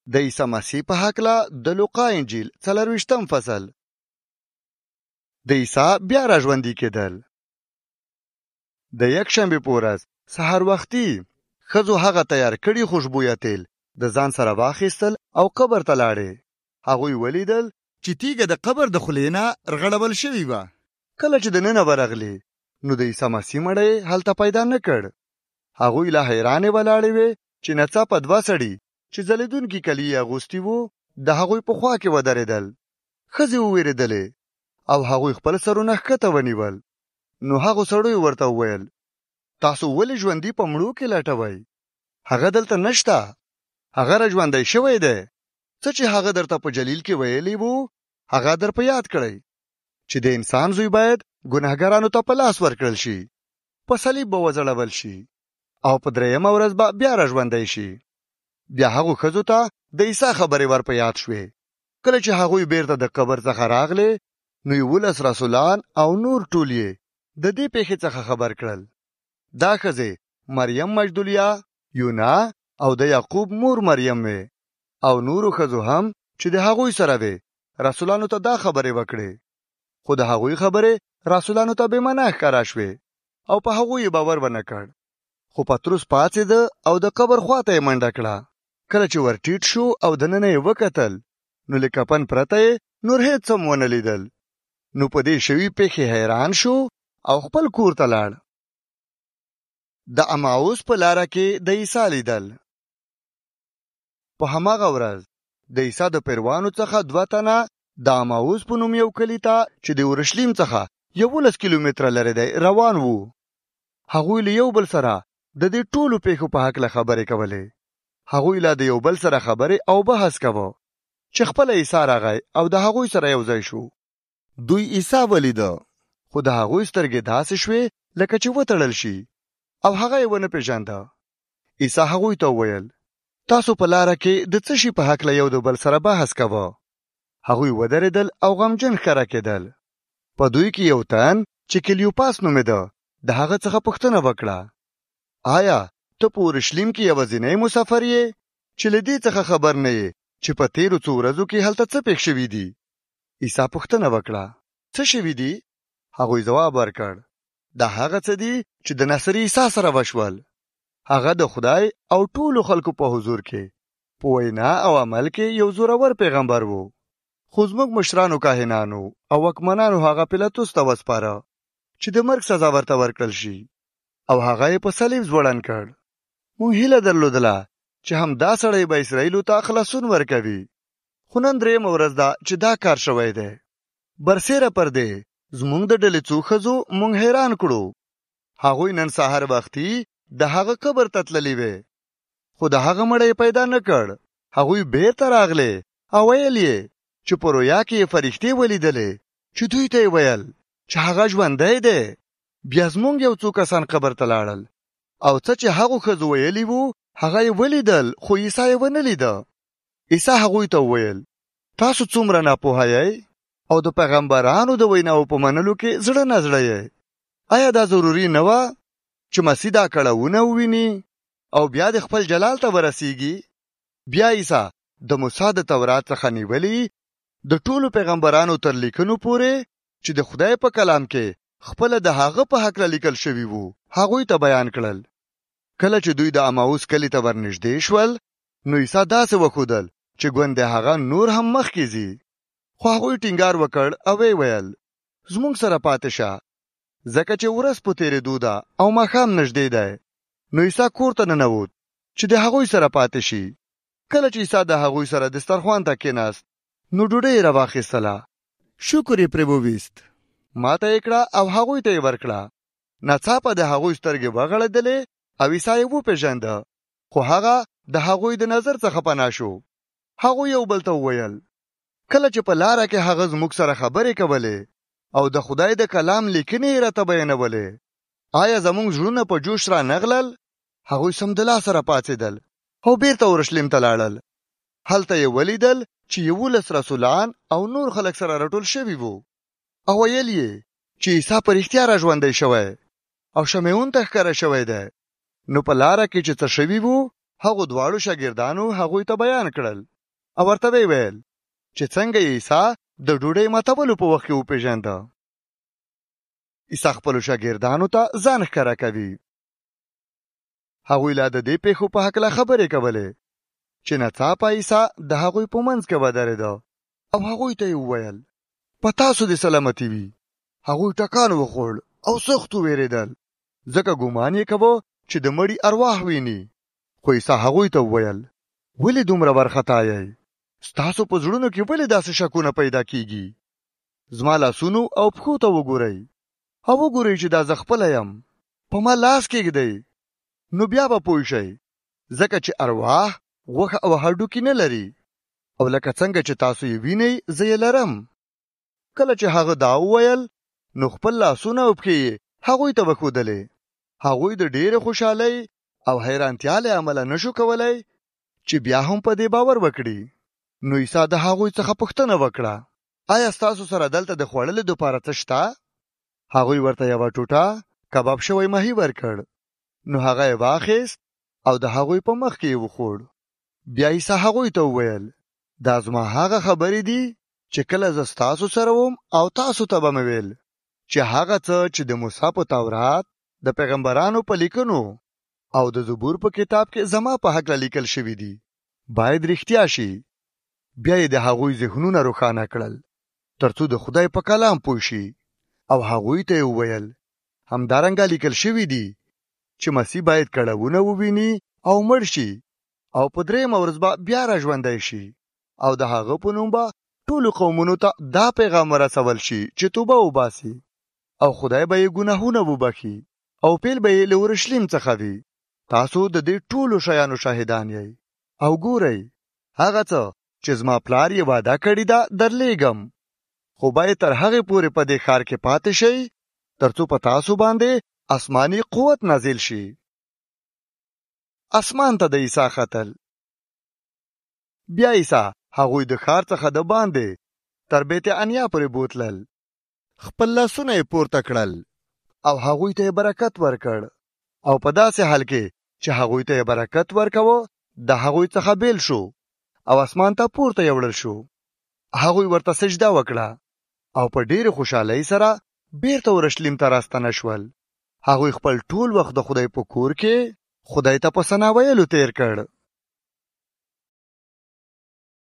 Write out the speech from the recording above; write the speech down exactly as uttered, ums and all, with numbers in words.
د عیسی مسیح په هکله د لوقا انجیل څلرویشتم فصل. د عیسی بیا راژوندي کېدل. د یکشنبې په ورځ سحر وختي ښځو هغه تیار کړي خوشبویه تیل د ځان سره واخیستل او قبر ته لاړې. هغوی ولیدل چې تیږه د قبر د خولې نه رغړول شوې وه. کله چې دننه ورغلې نو د عیسی مسیح مړی هلته پیدا نه کړ. هغوی لا حیرانې ولاړې وې چې ناڅاپه دوه سړي چې ځلېدونکي کالي یې اغوستي وو د هغوی په خوا کې ودرېدل. ښځې ووېرېدلې او هغوی خپل سرونه ښکته ونیول. نو هغو سړیو ورته وویل تاسو ولې ژوندي په مړو کې لټوئ؟ هغه دلته نشته، هغه را ژوندی شوی دی. څه چې هغه درته په جلیل کې ویلی وو هغه در په یاد کړئ چې د انسان زوی باید ګناهګارانو ته په لاس ورکړل شي، په صلیب به وځړول شي او په درېیمه ورځ به بیا را ژوندی شي. بیا هغو ښځو ته د عیسی خبرې ور په یاد شوې. کله چې هغوی بیرته د قبر څخه راغلې نو یولس رسولان او نور ټول یې د دې پیښې څخه خبر کړل. دا ښځې مریم مجدلیه، یونا او د یعقوب مور مریم وې او نورو ښځو هم چې د هغوی سره وې رسولانو ته دا خبرې وکړې. خو د هغوی خبرې رسولانو ته بې معنا ښکاره شوې او په هغوی یې باور ونه کړ. خو پطرس پاڅېده او د قبر خواته یې منډه کړه. کله چې ور ټیټ شو او دننه یې وکتل نو له کفن پرته یې نور هېڅ هم ونه لیدل. نو په دې شوي پیښې حیران شو او خپل کور ته لاړ. د اماوس په لاره کې د عیسی لیدل. په هماغه ورځ د عیسی د پیروانو څخه دوه تنه د اماوس په نوم یو کلي ته چې د اورشلیم څخه یولس کیلومتره لرې دی روان وو. هغوی له یو بل سره د دې ټولو پیښو په هکله خبرې کولې. هغوی لا د یو بل سره خبرې او بحث کوه چې خپله عیسی راغی او د هغوی سره یو ځای شو. دوی عیسی ولیده خو د هغوی سترګې داسې شوې لکه چې وتړل شي او هغه یې ونه پېژانده. عیسی هغوی ته وویل تاسو په لاره کې د څه شي په هکله یو د بل سره بحث کوه؟ هغوی ودرېدل او غمجن ښکاره کېدل. په دوی کې یو تن چې کلیوپاس نومېده د هغه څخه پوښتنه وکړه آیا ته په اورشلیم کې یوازینی مسافر یې چې له دې څخه خبر نه یې چې په تېرو څو ورځو کې هلته څه پېښ شوي دي؟ عیسی پوښتنه وکړه څه شوي دي؟ هغوی ځواب ورکړ دا هغه څه دي چې د ناصري عیسی سره وشول. هغه د خدای او ټولو خلکو په حضور کې په وینا او عمل کې یو زورور پیغمبر وو. خو زموږ مشرانو کاهنانو او واکمنانو هغه پیلاطس ته وسپاره چې د مرګ سزا ورته ورکړل شي او هغه یې په صلیب ځوړند کړ. موږ هیله درلودله چې هم دا سړی به اسرائیلو ته خلاصون ورکوي. خو نن درېیمه ورځ ده چې دا کار شوی دی. برسېره پر دې زموږ د ډلې څو ښځو موږ حیران کړو. هغوی نن سهار وختي د هغه قبر ته تللې وې خو د هغه مړی پیدا نه کړ. هغوی بیرته راغلې او ویل یې چې په رویا کې یې فرښتې ولیدلې چې دوی ته یې ویل چې هغه ژوندی دی. بیا زموږ یو څو کسان قبر ته لاړل او څه چې هغو ښځو ویلي وو هغه یې ولیدل خو عیسی یې ونه لیده. عیسی هغوی ته وویل تاسو څومره ناپوهه یئ او د پیغمبرانو د ویناو په منلو کې زړه نه زړه یئ. آیا دا ضروري نه وه چې مسیح دا کړاوونه وویني او بیا د خپل جلال ته ورسیږي؟ بیا عیسی د موسی د تورات څخه نیولي د ټولو پیغمبرانو تر لیکنو پورې چې د خدای په کلام کې خپله د هغه په هکله لیکل شوي وو هغوی ته بیان کړل. کله چې دوی د اماوس کلي ته ورنږدې شول نو عیسی داسې وښودل چې ګوندې هغه نور هم مخکې ځي. خو هغوی ټینګار وکړ او ویې ویل زموږ سره پاتې شه ځکه چې ورځ په تېرېدو ده او ماښام نږدې دی. نو عیسی کور ته ننوت چې د هغوی سره پاتې شي. کله چې عیسی د هغوی سره دسترخوان ته کېناست نو ډوډۍ یې راواخیستله، شکر یې پرې وویست، ماته یې کړه او هغوی ته یې ورکړه. ناڅاپه د هغوی سترګې وغړېدلې او عیسی یې وپېژانده خو هغه د هغوی د نظر څخه پناه شو. هغوی یو بل ته وویل کله چې په لاره کې هغه زموږ سره خبرې کولې او د خدای د کلام لیکنې یې راته بیانولې آیا زموږ زړونه په جوش را نغلل؟ هغوی سمدلاسه را پاڅېدل او بیرته اورشلیم ته لاړل. هلته یې ولیدل چې یولس رسولان او نور خلک سره راټول شوي وو او ویل یې چې عیسی په رښتیا را ژوندی شوی او شمعون ته ښکاره شوی دی. نو په لاره کې چې څه شوي وو هغو دواړو شاګردانو هغوی ته بیان کړل. او ورته وی ویل چې څنګه عیسی د ډوډۍ ماتولو په وخت کې وپېژانده. عیسی خپلو شاګردانو ته ځان ښکاره کوي. هغوی لا د دې پیښو په هکله خبرې کولې چې ناڅاپه عیسی د هغوی په منځ کې ودرېده او هغوی ته یې وویل په تاسو دې سلامتي وي. هغوی ټکان وخوړ او سخت ووېرېدل ځکه ګمان یې کوه چې د مړي ارواح ویني. خو عیسی هغوی ته وویل ولې دومره وارخطا یئ؟ ستاسو په زړونو کې ولې داسې شکونه پیدا کیږي؟ زما لاسونو او پښو ته وګورئ او وګورئ چې دا زه خپله یم. په ما لاس کېږدئ نو بیا به پوه شئ، ځکه چې ارواح غوښه او هډوکي نه لري او لکه څنګه چې تاسو یې وینئ زه یې لرم. کله چې هغه دا وویل نو خپل لاسونه او پښې یې هغوی ته وښودلې. هغوی د ډېرې خوشحالۍ او حیرانتیا له امله نشو کولی چې بیا هم په دې باور وکړي. نو عیسی د هغوی څخه پوښتنه وکړه آیا ستاسو سره دلته د خوړلو دپاره څه شته؟ هغوی ورته یوه ټوټه کباب شوی ماهی ورکړ. نو هغه یې واخیست او د هغوی په مخ کې یې وخوړ. بیا عیسی هغوی ته وویل دا زما هغه خبرې دي چې کله زه ستاسو سره وم او تاسو ته به مې ویل چې هغه څه چې د موسی په تورات د پیغمبرانو په لیکنو او د زبور په کتاب کې زما په هکله لیکل شوي دي باید رښتیا شي. بیا یې د هغوی ذهنونه روښانه کړل ترڅو د خدای په کلام پوه شي او هغوی ته یې وویل همدارنګه لیکل شوي دي چې مسیح باید کړاوونه وویني او مړ شي او په درېیمه ورځ به بیا راژوندی شي او د هغه په نوم به ټولو قومونو ته دا پیغام ورسول شي چې توبه وباسي او خدای به یې ګناهونه وبخي او پیل به یې له اورشلیم څخه وي. تاسو د دې ټولو شیانو شاهدان یئ. او ګورئ هغه څه چې زما پلار یې وعده کړې ده درلیږم، خو باید تر هغې پورې په دې ښار کې پاتې شئ ترڅو په تاسو باندې آسماني قوت نازل شي. اسمان ته د عیسی ختل. بیا عیسی هغوی د ښار څخه د باندې تر بیت انیا پورې بوتلل. خپل لاسونه یې پورته کړل او هغوی ته یې برکت ورکړ او په داسې حال کې چې هغوی ته یې برکت ورکوه د هغوی څخه بیل شو او اسمان ته پورته یې وړل شو. هغوی ورته سجده وکړه او په ډېرې خوشحالۍ سره بیرته اورشلیم ته راستنه شول. هغوی خپل ټول وخت د خدای په کور کې خدای ته په ثنا ویلو تیر کړ.